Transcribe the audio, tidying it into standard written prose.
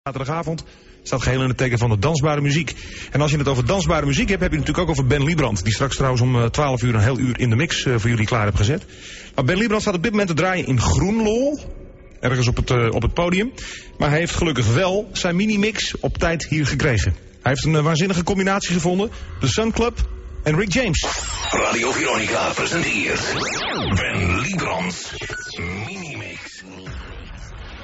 Zaterdagavond staat geheel in het teken van de dansbare muziek. En als je het over dansbare muziek hebt, heb je het natuurlijk ook over Ben Liebrand. Die straks trouwens om 12 uur een heel uur in de mix voor jullie klaar heeft gezet. Maar Ben Liebrand staat op dit moment te draaien in Groenlo. Ergens op het podium. Maar hij heeft gelukkig wel zijn mini-mix op tijd hier gekregen. Hij heeft een waanzinnige combinatie gevonden. De Sun Club en Rick James. Radio Veronica presenteert Ben Liebrand's mini-mix.